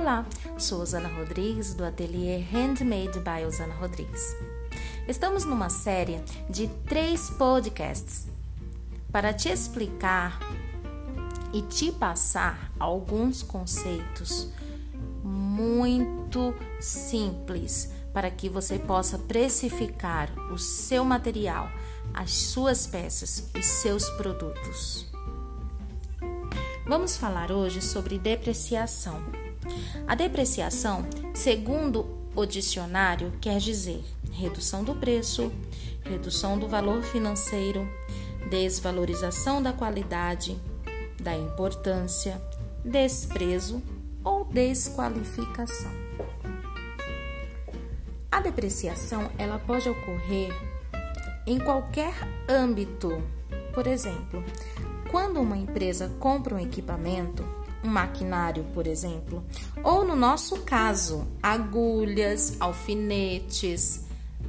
Olá, sou Osana Rodrigues do ateliê Handmade by Osana Rodrigues. Estamos numa série de 3 podcasts para te explicar e te passar alguns conceitos muito simples para que você possa precificar o seu material, as suas peças, os seus produtos. Vamos falar hoje sobre depreciação. A depreciação, segundo o dicionário, quer dizer redução do preço, redução do valor financeiro, desvalorização da qualidade, da importância, desprezo ou desqualificação. A depreciação, ela pode ocorrer em qualquer âmbito. Por exemplo, quando uma empresa compra um equipamento, um maquinário, por exemplo, ou no nosso caso, agulhas, alfinetes,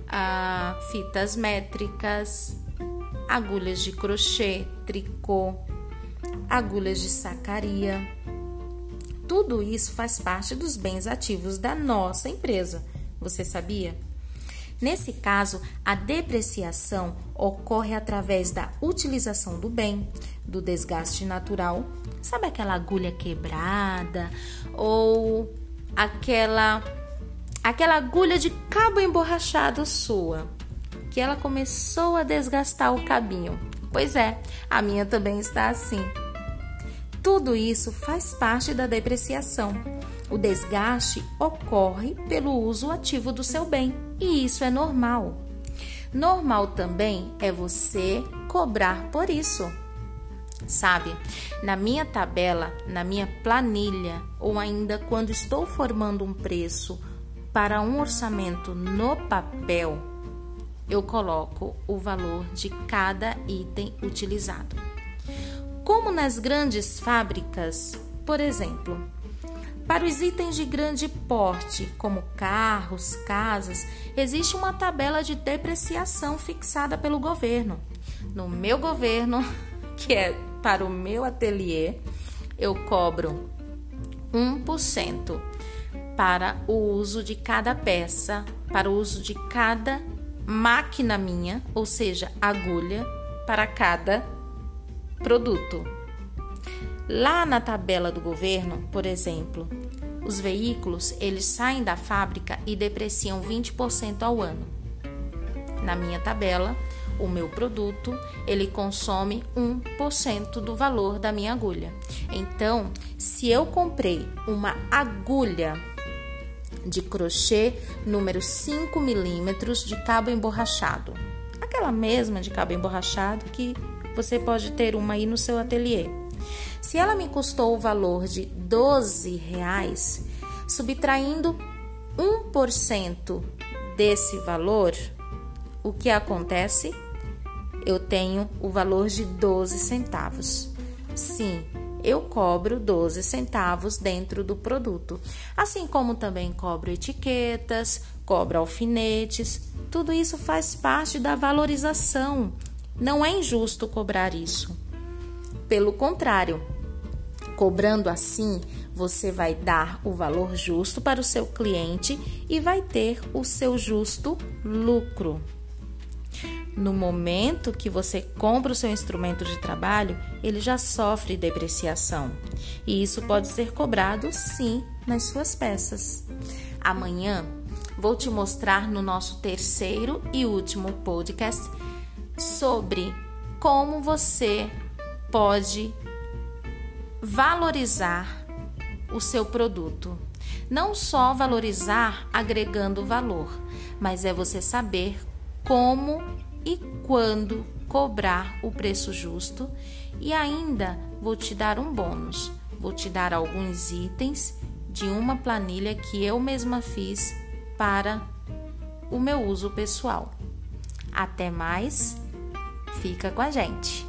fitas métricas, agulhas de crochê, tricô, agulhas de sacaria. Tudo isso faz parte dos bens ativos da nossa empresa. Você sabia? Nesse caso, a depreciação ocorre através da utilização do bem, do desgaste natural. Sabe aquela agulha quebrada ou aquela agulha de cabo emborrachado sua, que ela começou a desgastar o cabinho? Pois é, a minha também está assim. Tudo isso faz parte da depreciação. O desgaste ocorre pelo uso ativo do seu bem, e isso é normal. Normal também é você cobrar por isso. Sabe, na minha tabela, na minha planilha, ou ainda quando estou formando um preço para um orçamento no papel, eu coloco o valor de cada item utilizado. Como nas grandes fábricas, por exemplo, para os itens de grande porte, como carros, casas, existe uma tabela de depreciação fixada pelo governo. No meu governo, que é para o meu ateliê, eu cobro 1% para o uso de cada peça, para o uso de cada máquina minha, ou seja, agulha, para cada produto. Lá na tabela do governo, por exemplo, os veículos, eles saem da fábrica e depreciam 20% ao ano. Na minha tabela, o meu produto, ele consome 1% do valor da minha agulha. Então, se eu comprei uma agulha de crochê número 5 milímetros de cabo emborrachado, aquela mesma de cabo emborrachado que você pode ter uma aí no seu ateliê. Se ela me custou o valor de R$12, subtraindo 1% desse valor, o que acontece? Eu tenho o valor de 12 centavos. Sim, eu cobro 12 centavos dentro do produto. Assim como também cobro etiquetas, cobro alfinetes. Tudo isso faz parte da valorização. Não é injusto cobrar isso. Pelo contrário, cobrando assim, você vai dar o valor justo para o seu cliente e vai ter o seu justo lucro. No momento que você compra o seu instrumento de trabalho, ele já sofre depreciação. E isso pode ser cobrado, sim, nas suas peças. Amanhã, vou te mostrar no nosso 3º e último podcast sobre como você pode valorizar o seu produto. Não só valorizar agregando valor, mas é você saber como e quando cobrar o preço justo. E ainda vou te dar um bônus. Vou te dar alguns itens de uma planilha que eu mesma fiz para o meu uso pessoal. Até mais, fica com a gente!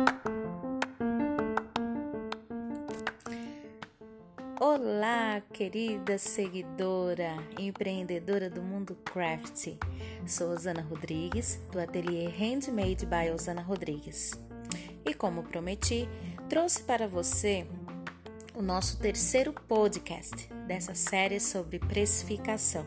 Olá, querido! querida seguidora, empreendedora do mundo craft. Sou Osana Rodrigues, do ateliê Handmade by Osana Rodrigues. E como prometi, trouxe para você o nosso terceiro podcast dessa série sobre precificação.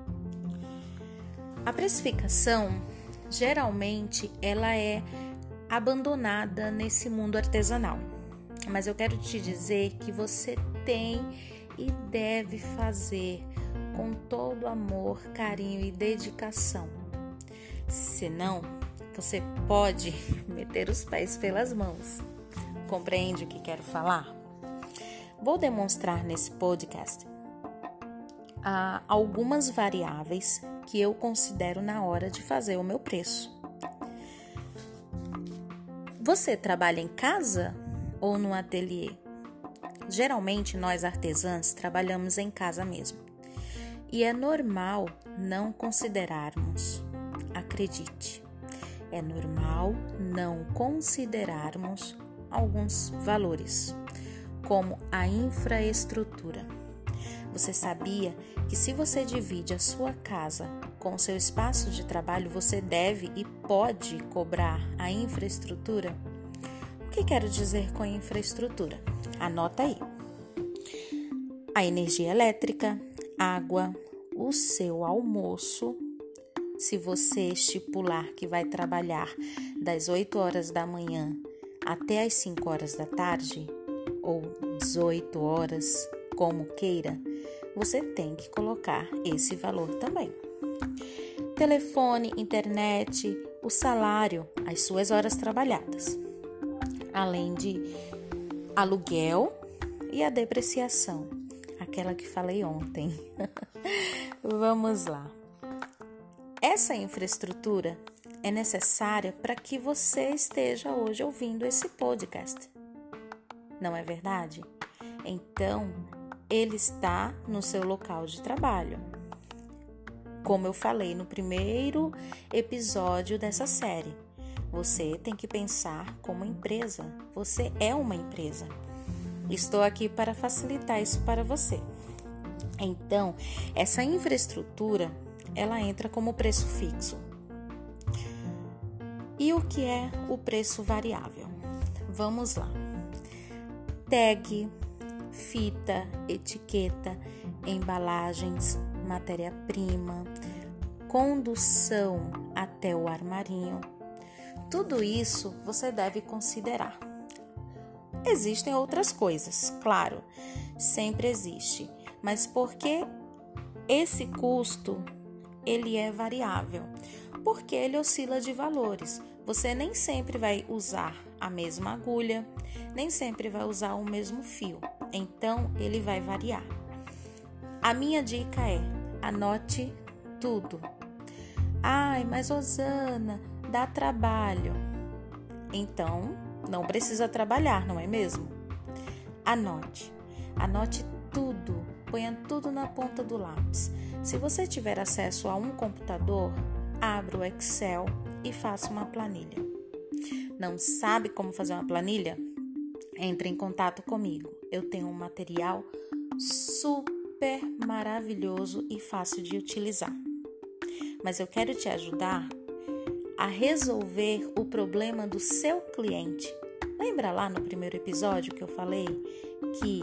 A precificação, geralmente, ela é abandonada nesse mundo artesanal. Mas eu quero te dizer que você tem e deve fazer com todo amor, carinho e dedicação. Senão, você pode meter os pés pelas mãos. Compreende o que quero falar? Vou demonstrar nesse podcast algumas variáveis que eu considero na hora de fazer o meu preço. Você trabalha em casa ou no ateliê? Geralmente nós artesãs trabalhamos em casa mesmo. E é normal não considerarmos, acredite, é normal não considerarmos alguns valores, como a infraestrutura. Você sabia que se você divide a sua casa com o seu espaço de trabalho, você deve e pode cobrar a infraestrutura? O que quero dizer com infraestrutura? Anota aí. A energia elétrica, água, o seu almoço. Se você estipular que vai trabalhar das 8 horas da manhã até as 5 horas da tarde, ou 18 horas, como queira, você tem que colocar esse valor também. Telefone, internet, o salário, as suas horas trabalhadas. Além de aluguel e a depreciação, aquela que falei ontem. Vamos lá. Essa infraestrutura é necessária para que você esteja hoje ouvindo esse podcast. Não é verdade? Então, ele está no seu local de trabalho. Como eu falei no primeiro episódio dessa série, você tem que pensar como empresa. Você é uma empresa. Estou aqui para facilitar isso para você. Então, essa infraestrutura, ela entra como preço fixo. E o que é o preço variável? Vamos lá. Tag, fita, etiqueta, embalagens, matéria-prima, condução até o armarinho. Tudo isso você deve considerar. Existem outras coisas, claro, sempre existe, mas porque esse custo ele é variável, porque ele oscila de valores. Você nem sempre vai usar a mesma agulha, nem sempre vai usar o mesmo fio, então ele vai variar. A minha dica é: anote tudo. Ai, mas Osana, dá trabalho. Então, não precisa trabalhar, não é mesmo? Anote tudo, ponha tudo na ponta do lápis. Se você tiver acesso a um computador, abra o Excel e faça uma planilha. Não sabe como fazer uma planilha? Entre em contato comigo. Eu tenho um material super maravilhoso e fácil de utilizar. Mas eu quero te ajudar a resolver o problema do seu cliente. Lembra lá no primeiro episódio que eu falei que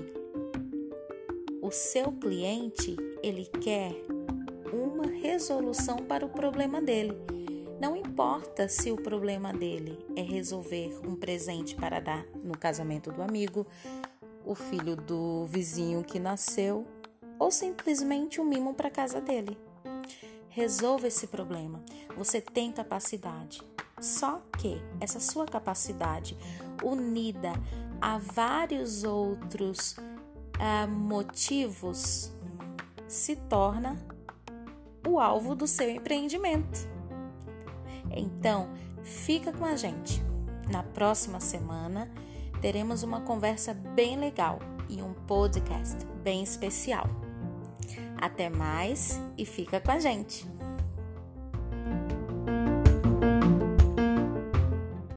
o seu cliente, ele quer uma resolução para o problema dele. Não importa se o problema dele é resolver um presente para dar no casamento do amigo, o filho do vizinho que nasceu ou simplesmente um mimo para a casa dele. Resolva esse problema. Você tem capacidade. Só que essa sua capacidade, unida a vários outros motivos, se torna o alvo do seu empreendimento. Então, fica com a gente. Na próxima semana, teremos uma conversa bem legal e um podcast bem especial. Até mais e fica com a gente!